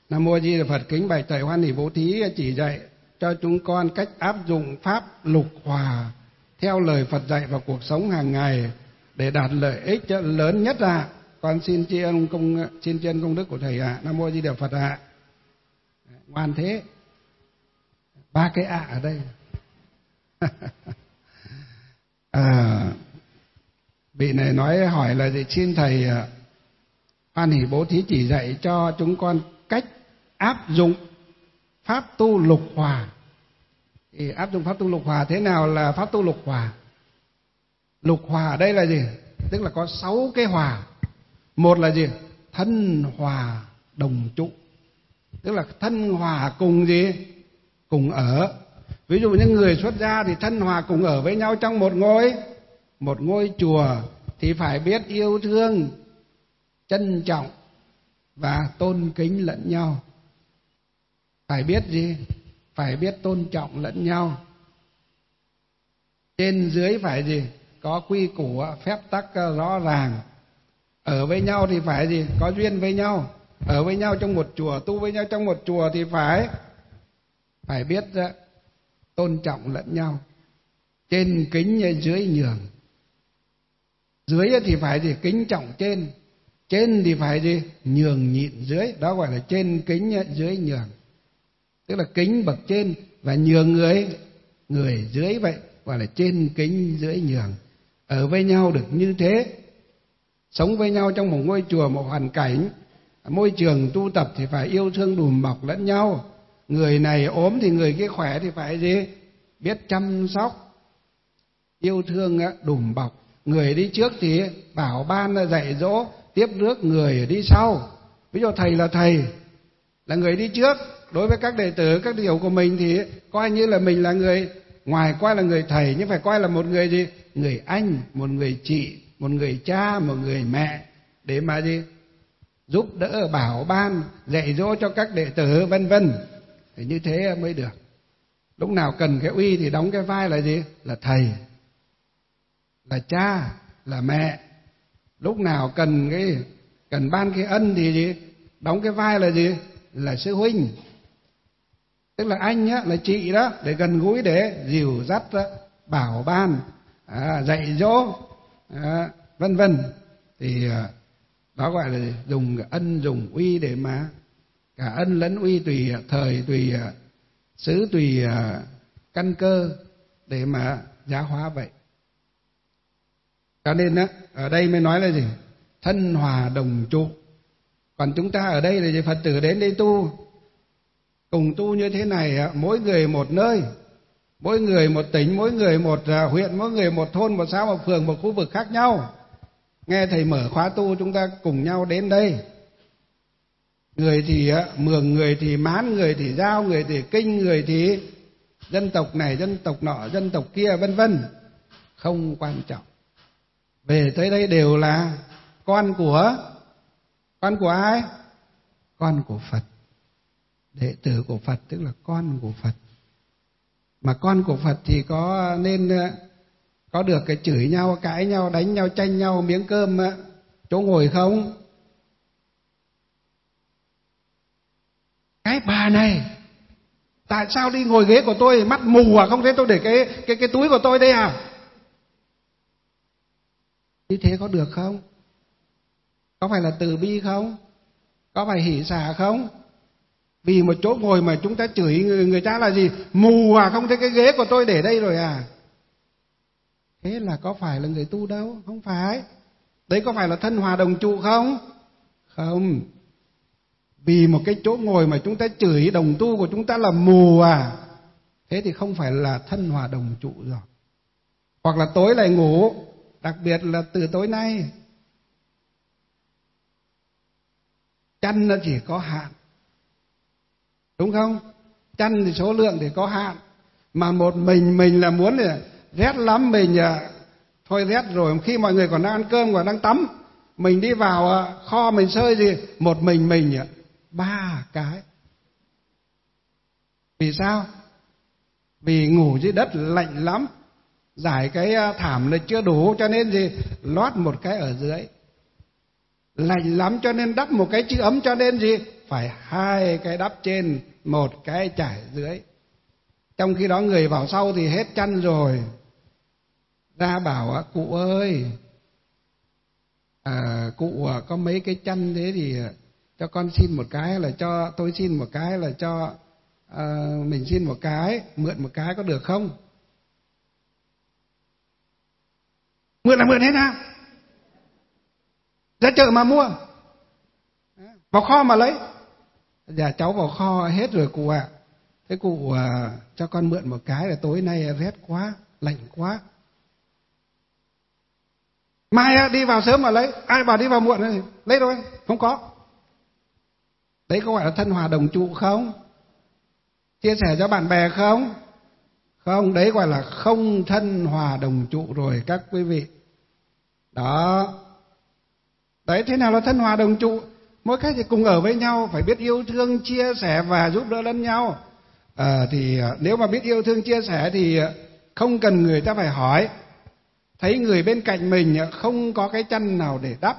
Nam Mô Di Đà Phật. Kính bạch thầy Hoan Hỷ Bố Thí chỉ dạy cho chúng con cách áp dụng pháp lục hòa theo lời Phật dạy vào cuộc sống hàng ngày để đạt lợi ích lớn nhất ạ. Con xin tri ân công đức của thầy ạ. Nam Mô Di Đà Phật ạ. Ngoan thế. 3 cái ạ ở đây. Vị này nói hỏi là xin thầy Hoan Hỷ Bố Thí chỉ dạy cho chúng con cách áp dụng pháp tu lục hòa. Thì áp dụng pháp tu lục hòa, thế nào là pháp tu lục hòa? Lục hòa ở đây là gì? Tức là có 6 cái hòa. Một là gì? Thân hòa đồng trụ. Tức là thân hòa cùng gì? Cùng ở. Ví dụ những người xuất gia thì thân hòa cùng ở với nhau trong một ngôi chùa thì phải biết yêu thương, trân trọng và tôn kính lẫn nhau. Phải biết gì? Phải biết tôn trọng lẫn nhau. Trên dưới phải gì? Có quy củ, phép tắc rõ ràng. Ở với nhau thì phải gì? Có duyên với nhau. Ở với nhau trong một chùa, tu với nhau trong một chùa thì phải biết tôn trọng lẫn nhau. Trên kính dưới nhường. Dưới thì phải gì? Kính trọng trên. Trên thì phải gì? Nhường nhịn dưới. Đó gọi là trên kính dưới nhường. Tức là kính bậc trên và nhường người dưới, vậy gọi là trên kính dưới nhường. Ở với nhau được như thế. Sống với nhau trong một ngôi chùa, một hoàn cảnh, môi trường tu tập thì phải yêu thương đùm bọc lẫn nhau. Người này ốm thì người kia khỏe thì phải gì? Biết chăm sóc, yêu thương đùm bọc. Người đi trước thì bảo ban dạy dỗ, tiếp rước người đi sau. Ví dụ thầy là người đi trước. Đối với các đệ tử, các điều của mình thì coi như là mình là người, ngoài coi là người thầy nhưng phải coi là một người gì? Người anh, một người chị, một người cha, một người mẹ, để mà gì? Giúp đỡ, bảo ban, dạy dỗ cho các đệ tử vân vân. Thì như thế mới được. Lúc nào cần cái uy thì đóng cái vai là gì? Là thầy, là cha, là mẹ. Lúc nào cần ban cái ân thì gì? Đóng cái vai là gì? Là sư huynh. Tức là anh á, là chị đó, để gần gũi, để dìu dắt đó, bảo ban, dạy dỗ, vân vân. Thì đó gọi là dùng ân dùng uy, để mà cả ân lẫn uy tùy thời, tùy xứ, tùy căn cơ để mà giáo hóa vậy. Cho nên á, ở đây mới nói là gì? Thân hòa đồng trụ. Còn chúng ta ở đây là gì? Phật tử đến đây tu, cùng tu như thế này, mỗi người một nơi, mỗi người một tỉnh, mỗi người một huyện, mỗi người một thôn, một xã, một phường, một khu vực khác nhau. Nghe thầy mở khóa tu, chúng ta cùng nhau đến đây. Người thì Mường, người thì Mán, người thì Dao, người thì Kinh, người thì dân tộc này, dân tộc nọ, dân tộc kia, vân vân. Không quan trọng. Về tới đây đều là con của ai? Con của Phật. Đệ tử của Phật tức là con của Phật. Mà con của Phật thì có nên có được cái chửi nhau, cãi nhau, đánh nhau, tranh nhau miếng cơm chỗ ngồi không? Cái bà này tại sao đi ngồi ghế của tôi, mắt mù à, không thấy tôi để cái túi của tôi đây à? Như thế có được không? Có phải là từ bi không? Có phải hỷ xả không? Vì một chỗ ngồi mà chúng ta chửi người ta là gì? Mù à, không thấy cái ghế của tôi để đây rồi à? Thế là có phải là người tu đâu? Không phải. Đấy có phải là thân hòa đồng trụ không? Không. Vì một cái chỗ ngồi mà chúng ta chửi đồng tu của chúng ta là mù à? Thế thì không phải là thân hòa đồng trụ rồi. Hoặc là tối lại ngủ, đặc biệt là từ tối nay. Chăn nó chỉ có hạn, đúng không? Chăn thì số lượng thì có hạn. Mà một mình là muốn là rét lắm, mình thôi rét rồi. Khi mọi người còn đang ăn cơm, còn đang tắm, mình đi vào kho mình sơi gì, một mình 3 cái. Vì sao? Vì ngủ dưới đất lạnh lắm, giải cái thảm là chưa đủ, cho nên gì? Lót một cái ở dưới. Lạnh lắm cho nên đắp một cái chữ ấm, cho nên gì? phải 2 cái đắp trên, 1 cái trải dưới. Trong khi đó người vào sau thì hết chăn rồi, ra bảo cụ ơi, cụ có mấy cái chăn thế thì cho con xin một cái, hay là cho tôi xin một cái, hay là cho mình xin một cái, mượn một cái có được không? Mượn là mượn hết à? Ra chợ mà mua, vào kho mà lấy. Dạ cháu vào kho hết rồi cụ ạ. Thế cụ cho con mượn một cái, là tối nay rét quá, lạnh quá. Mai đi vào sớm mà lấy. Ai bảo đi vào muộn thì lấy thôi, không có. Đấy có gọi là thân hòa đồng trụ không? Chia sẻ cho bạn bè không? Không, đấy gọi là không thân hòa đồng trụ rồi các quý vị. Đó. Đấy, thế nào là thân hòa đồng trụ? Mỗi cái thì cùng ở với nhau, phải biết yêu thương, chia sẻ và giúp đỡ lẫn nhau. Thì nếu mà biết yêu thương, chia sẻ thì không cần người ta phải hỏi. Thấy người bên cạnh mình không có cái chăn nào để đắp,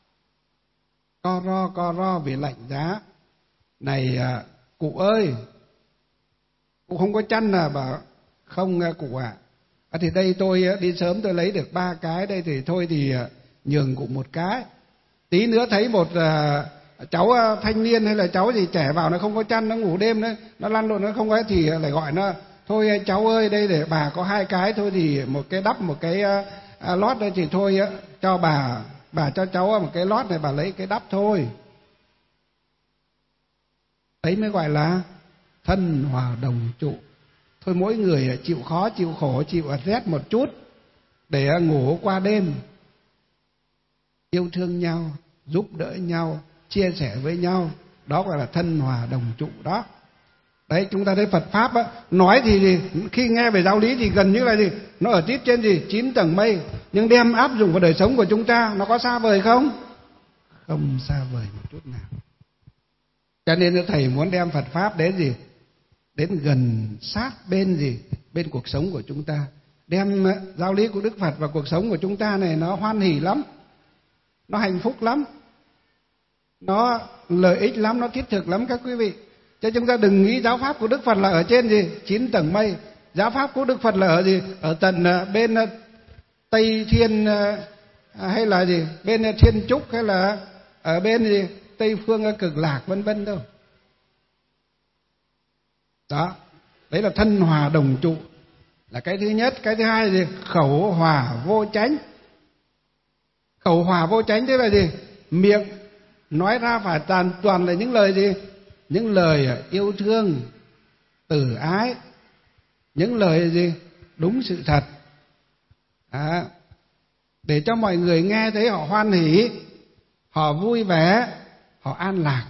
co ro vì lạnh giá. Này cụ ơi, cụ không có chăn à? Bảo không cụ ạ. Thì đây tôi đi sớm tôi lấy được 3 cái đây, thì thôi thì nhường cụ một cái. Tí nữa thấy một cháu thanh niên hay là cháu gì trẻ vào, nó không có chăn, nó ngủ đêm đấy, nó lăn lộn, nó không có, thì lại gọi nó: thôi cháu ơi, đây để bà có 2 cái thôi, thì một cái đắp, một cái lót đây, thì thôi cho bà cho cháu một cái lót này, bà lấy cái đắp thôi. Đấy mới gọi là thân hòa đồng trụ. Thôi mỗi người chịu khó, chịu khổ, chịu rét một chút để ngủ qua đêm. Yêu thương nhau, giúp đỡ nhau, chia sẻ với nhau, đó gọi là thân hòa đồng trụ đó. Đấy, chúng ta thấy Phật Pháp nói thì khi nghe về giáo lý thì gần như là gì? Nó ở tít trên 9 tầng mây, nhưng đem áp dụng vào đời sống của chúng ta, nó có xa vời không? Không xa vời một chút nào. Cho nên thầy muốn đem Phật Pháp đến đến gần sát bên bên cuộc sống của chúng ta. Đem giáo lý của Đức Phật vào cuộc sống của chúng ta này, nó hoan hỉ lắm, nó hạnh phúc lắm, nó lợi ích lắm, nó thiết thực lắm các quý vị. Chứ chúng ta đừng nghĩ giáo pháp của Đức Phật là ở trên 9 tầng mây. Giáo pháp của Đức Phật là ở ở tận bên Tây Thiên, hay là bên Thiên Trúc, hay là ở bên Tây Phương Cực Lạc vân vân đâu. Đó, đấy là thân hòa đồng trụ, là cái thứ nhất. Cái thứ hai là khẩu hòa vô chánh. Khẩu hòa vô chánh thế là miệng nói ra phải toàn là những lời những lời yêu thương, từ ái, những lời đúng sự thật, để cho mọi người nghe thấy họ hoan hỉ, họ vui vẻ, họ an lạc.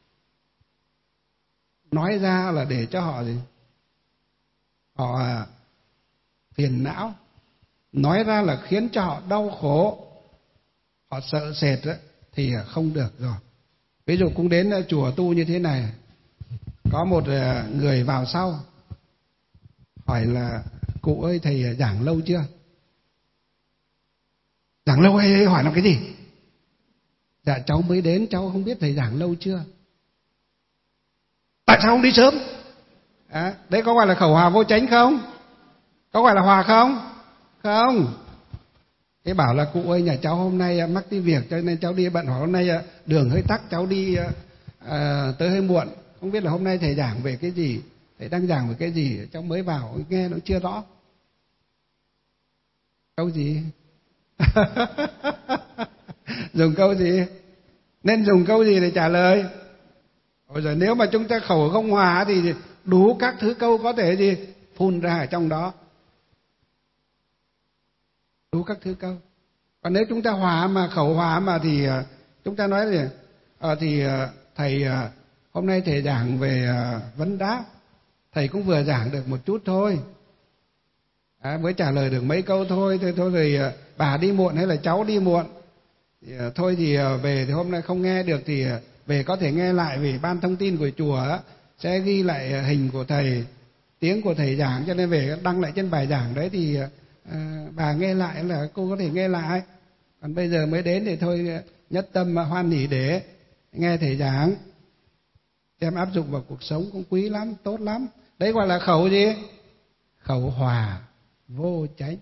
Nói ra là để cho họ họ phiền não, nói ra là khiến cho họ đau khổ, họ sợ sệt thì không được rồi. Ví dụ cũng đến chùa tu như thế này, có một người vào sau hỏi là: cụ ơi, thầy giảng lâu chưa? Giảng lâu hay hỏi làm cái gì? Dạ cháu mới đến, cháu không biết thầy giảng lâu chưa. Tại sao không đi sớm? Đấy có gọi là khẩu hòa vô chánh không? Có gọi là hòa không? Không. Thế bảo là: cụ ơi, nhà cháu hôm nay mắc tí việc cho nên cháu đi bận, hoặc hôm nay đường hơi tắc, cháu đi tới hơi muộn, không biết là hôm nay thầy giảng về cái gì, thầy đang giảng về cái gì, cháu mới vào nghe nó chưa rõ. Câu gì? Dùng câu gì? Nên dùng câu gì để trả lời? Rồi nếu mà chúng ta khẩu không hòa thì đủ các thứ câu có thể phun ra ở trong đó, đủ các thứ câu. Còn nếu chúng ta hòa mà khẩu hòa mà thì chúng ta nói thì thầy hôm nay thầy giảng về vấn đáp, thầy cũng vừa giảng được một chút thôi, mới trả lời được mấy câu thôi. Thôi rồi bà đi muộn hay là cháu đi muộn thì thôi thì về thì hôm nay không nghe được thì về có thể nghe lại, vì ban thông tin của chùa sẽ ghi lại hình của thầy, tiếng của thầy giảng, cho nên về đăng lại trên bài giảng đấy thì bà nghe lại là cô có thể nghe lại. Còn bây giờ mới đến thì thôi nhất tâm hoan hỉ để nghe thầy giảng. đem áp dụng vào cuộc sống cũng quý lắm, tốt lắm. Đấy gọi là khẩu gì? Khẩu hòa vô chánh.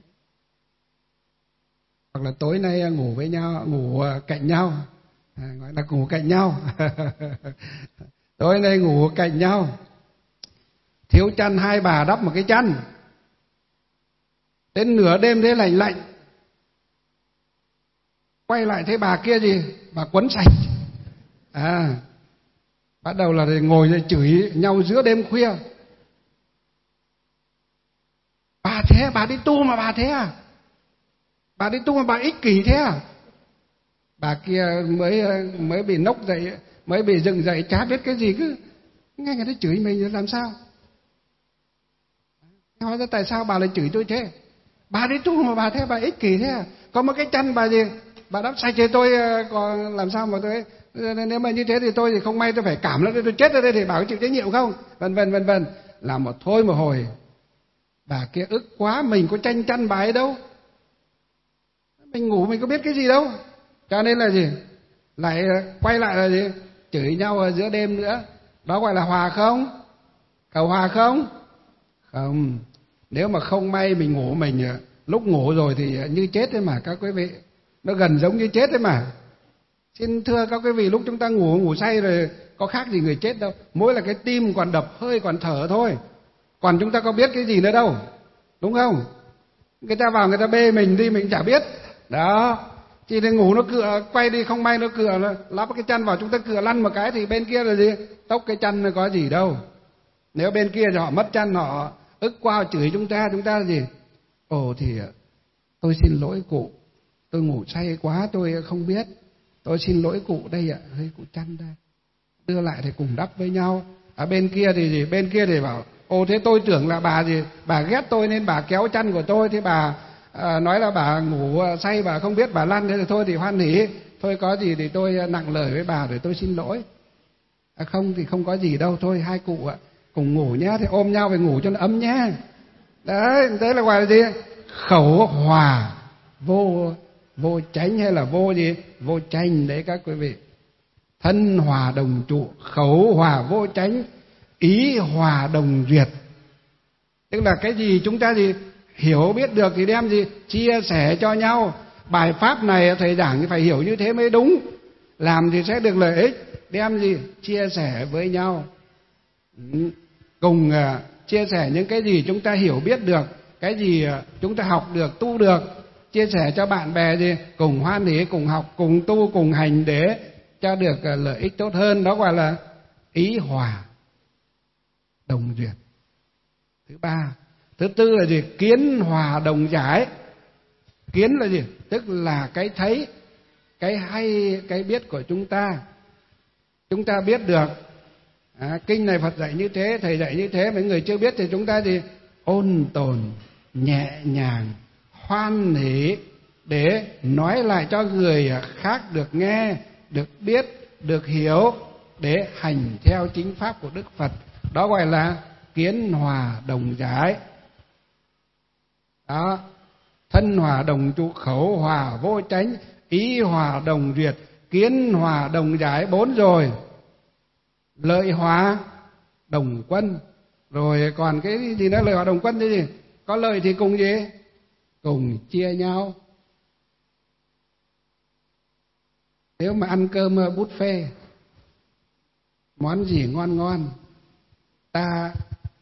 Hoặc là tối nay ngủ với nhau, ngủ cạnh nhau, gọi là ngủ cạnh nhau. Tối nay ngủ cạnh nhau, thiếu chăn hai bà đắp một cái chăn, đến nửa đêm thế lạnh lạnh, quay lại thấy bà kia gì, bà quấn sạch, bắt đầu là ngồi rồi chửi nhau giữa đêm khuya. Bà thế, bà đi tu mà bà thế à? Bà đi tu mà bà ích kỷ thế à? Bà kia mới bị nốc dậy, mới bị dựng dậy, chả biết cái gì, cứ nghe người ta chửi mình làm sao? Hỏi ra tại sao bà lại chửi tôi thế? Bà đi tu mà bà thế, bà ích kỷ thế à? Có một cái chăn bà gì, bà đắp sạch thì tôi còn làm sao mà tôi, nếu mà như thế thì tôi thì không may tôi phải cảm lắm, tôi chết ở đây thì bà có chịu trách nhiệm không? Vân vân. Làm một thôi một hồi, bà kia ức quá, mình có tranh chăn bà ấy đâu, mình ngủ mình có biết cái gì đâu, cho nên là gì, lại quay lại là gì, chửi nhau ở giữa đêm nữa. Đó gọi là hòa không? Khẩu hòa không? Không. Nếu mà không may mình ngủ, mình lúc ngủ rồi thì như chết đấy mà các quý vị, nó gần giống như chết đấy mà. Xin thưa các quý vị, lúc chúng ta ngủ say rồi có khác gì người chết đâu, mỗi là cái tim còn đập, hơi còn thở thôi, còn chúng ta có biết cái gì nữa đâu, đúng không? Người ta vào người ta bê mình đi mình chả biết. Đó, chỉ để ngủ nó cựa, quay đi không may nó cựa, nó lắp cái chăn vào, chúng ta cựa lăn một cái thì bên kia là gì, tốc cái chăn nó có gì đâu. Nếu bên kia thì họ mất chăn, họ ức qua chửi chúng ta là gì? Ồ thì tôi xin lỗi cụ, tôi ngủ say quá tôi không biết, tôi xin lỗi cụ đây ạ, hơi cụ chăn đây, đưa lại thì cùng đắp với nhau. Ở bên kia thì gì? Bên kia thì bảo ồ thế tôi tưởng là bà gì, bà ghét tôi nên bà kéo chăn của tôi, thế bà nói là bà ngủ say bà không biết bà lăn, thế thì thôi thì hoan hỉ, thôi có gì thì tôi nặng lời với bà để tôi xin lỗi. Không thì không có gì đâu, thôi hai cụ ạ cùng ngủ nhé, thì ôm nhau phải ngủ cho nó ấm nhé. Đấy, thế là gọi là gì? Khẩu hòa vô chánh, hay là vô gì? Vô tranh đấy các quý vị. Thân hòa đồng trụ, khẩu hòa vô chánh, ý hòa đồng duyệt. Tức là cái gì chúng ta gì hiểu biết được thì đem gì chia sẻ cho nhau. Bài pháp này thầy giảng thì phải hiểu như thế mới đúng, làm thì sẽ được lợi ích, đem gì chia sẻ với nhau, cùng chia sẻ những cái gì chúng ta hiểu biết được, cái gì chúng ta học được, tu được, chia sẻ cho bạn bè gì cùng hoan hỉ, cùng học, cùng tu, cùng hành để cho được lợi ích tốt hơn. Đó gọi là ý hòa đồng duyệt. Thứ ba. Thứ tư là gì? Kiến hòa đồng giải. Kiến là gì? Tức là cái thấy, cái hay, cái biết của chúng ta. Chúng ta biết được kinh này Phật dạy như thế, thầy dạy như thế, mấy người chưa biết thì chúng ta gì ôn tồn, nhẹ nhàng, hoan hỉ để nói lại cho người khác được nghe, được biết, được hiểu, để hành theo chính pháp của Đức Phật. Đó gọi là kiến hòa đồng giải. Đó, thân hòa đồng trụ, khẩu hòa vô chánh, ý hòa đồng duyệt, kiến hòa đồng giải, 4 rồi. Lợi hòa đồng quân. Rồi còn cái gì nữa? Lợi hòa đồng quân thế gì? Có lợi thì cùng gì? Cùng chia nhau. Nếu mà ăn cơm buffet, món gì ngon ngon, ta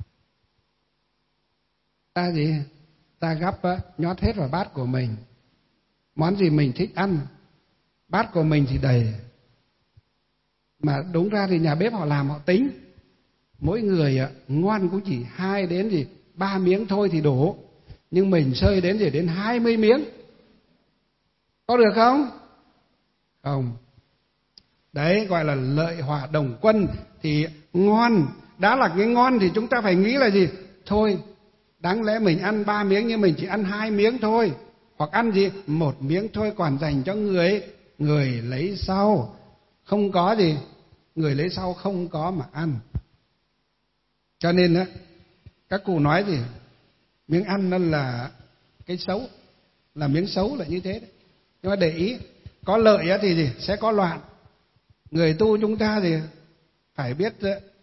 gì? Ta gắp nhót hết vào bát của mình. Món gì mình thích ăn, bát của mình thì đầy. Mà đúng ra thì nhà bếp họ làm họ tính, mỗi người ngon cũng chỉ 2 đến 3 miếng thôi thì đủ, nhưng mình xơi đến 20 miếng. Có được không? Không. Đấy gọi là lợi hòa đồng quân. Thì ngon, đã là cái ngon thì chúng ta phải nghĩ là gì? Thôi, đáng lẽ mình ăn 3 miếng nhưng mình chỉ ăn 2 miếng thôi, hoặc ăn gì 1 miếng thôi, còn dành cho người lấy sau. Không có gì, người lấy sau không có mà ăn. Cho nên á, các cụ nói gì miếng ăn nó là cái xấu, là miếng xấu là như thế đấy. Nhưng mà để ý, có lợi thì gì sẽ có loạn. Người tu chúng ta thì phải biết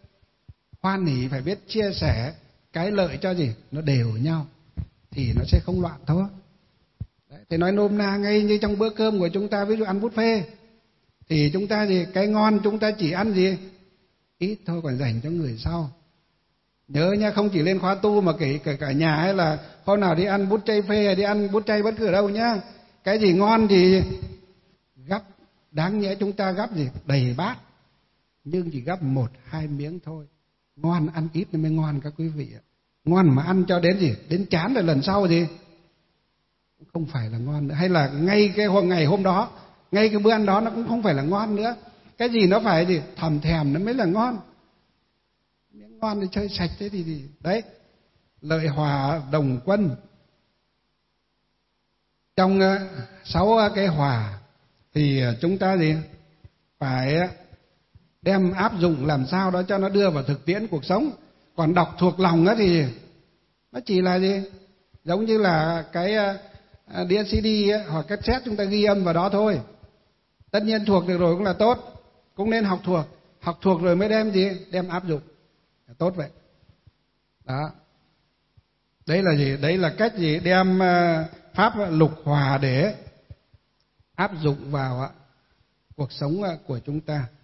hoan hỉ, phải biết chia sẻ cái lợi cho gì? Nó đều nhau thì nó sẽ không loạn thôi. Đấy, thì nói nôm na ngay như trong bữa cơm của chúng ta, ví dụ ăn buffet thì chúng ta gì, cái ngon chúng ta chỉ ăn gì? Ít thôi, còn dành cho người sau. Nhớ nha, không chỉ lên khóa tu mà kể cả nhà hay là hôm nào đi ăn bút chay phê hay đi ăn bút chay bất cứ ở đâu nhá. Cái gì ngon thì gắp, đáng nhẽ chúng ta gắp gì? Đầy bát. Nhưng chỉ gắp 1-2 miếng thôi. Ngon ăn ít mới ngon các quý vị ạ. Ngon mà ăn cho đến gì? Đến chán rồi lần sau gì? Không phải là ngon nữa. Hay là ngay cái ngày hôm đó, ngay cái bữa ăn đó nó cũng không phải là ngon nữa. Cái gì nó phải gì? Thòm thèm nó mới là ngon. Miếng ngon thì chơi sạch thế thì đấy. Lợi hòa đồng quân. Trong 6 cái hòa thì chúng ta gì? Phải đem áp dụng làm sao đó cho nó đưa vào thực tiễn cuộc sống. Còn đọc thuộc lòng á thì nó chỉ là gì? Giống như là cái đĩa CD hoặc cassette chúng ta ghi âm vào đó thôi. Tất nhiên thuộc được rồi cũng là tốt, cũng nên học thuộc. Học thuộc rồi mới đem gì? Đem áp dụng. Tốt vậy. Đó. Đấy là gì? Đấy là cách gì? Đem pháp lục hòa để áp dụng vào cuộc sống của chúng ta.